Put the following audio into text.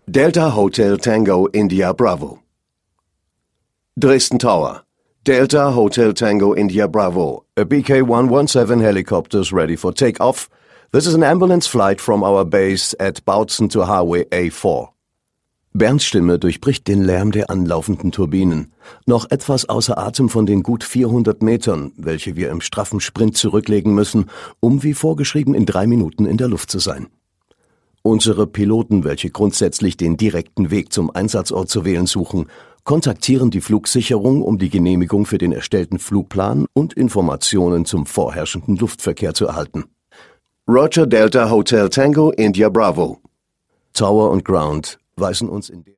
Delta Hotel Tango India Bravo. Dresden Tower. Delta Hotel Tango India Bravo. A BK-117 helicopters ready for takeoff. This is an ambulance flight from our base at Bautzen to Highway A4. Bernds Stimme durchbricht den Lärm der anlaufenden Turbinen. Noch etwas außer Atem von den gut 400 Metern, welche wir im straffen Sprint zurücklegen müssen, um wie vorgeschrieben in 3 Minuten in der Luft zu sein. Unsere Piloten, welche grundsätzlich den direkten Weg zum Einsatzort zu wählen suchen, kontaktieren die Flugsicherung, um die Genehmigung für den erstellten Flugplan und Informationen zum vorherrschenden Luftverkehr zu erhalten. Roger Delta Hotel Tango India Bravo. Tower und Ground weisen uns in